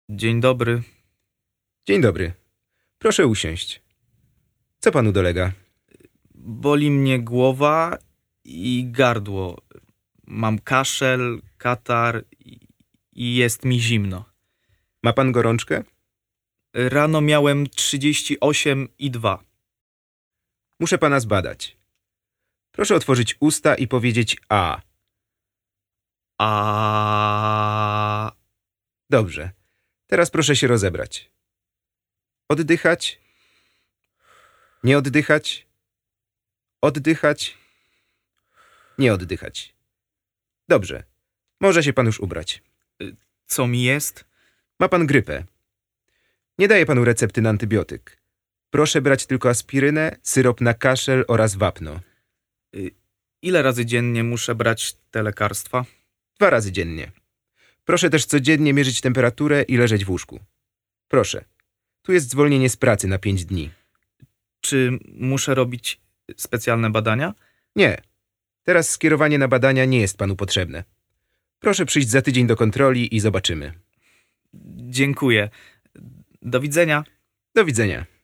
Dzień dobry. Dzień dobry. Proszę usiąść. Co panu dolega? Boli mnie głowa i gardło. Mam kaszel, katar i jest mi zimno. Ma pan gorączkę? Rano miałem 38,2. Muszę pana zbadać. Proszę otworzyć usta i powiedzieć A. A Dobrze. Teraz proszę się rozebrać. Oddychać. Nie oddychać. Oddychać. Nie oddychać. Dobrze. Może się pan już ubrać. co mi jest? Ma pan grypę. Nie daję panu recepty na antybiotyk. Proszę brać tylko aspirynę, syrop na kaszel oraz wapno. Ile razy dziennie muszę brać te lekarstwa? 2 razy dziennie. Proszę też codziennie mierzyć temperaturę i leżeć w łóżku. Proszę. Tu jest zwolnienie z pracy na 5 dni. Czy muszę robić specjalne badania? Nie. Teraz skierowanie na badania nie jest panu potrzebne. Proszę przyjść za tydzień do kontroli i zobaczymy. Dziękuję. Do widzenia. Do widzenia.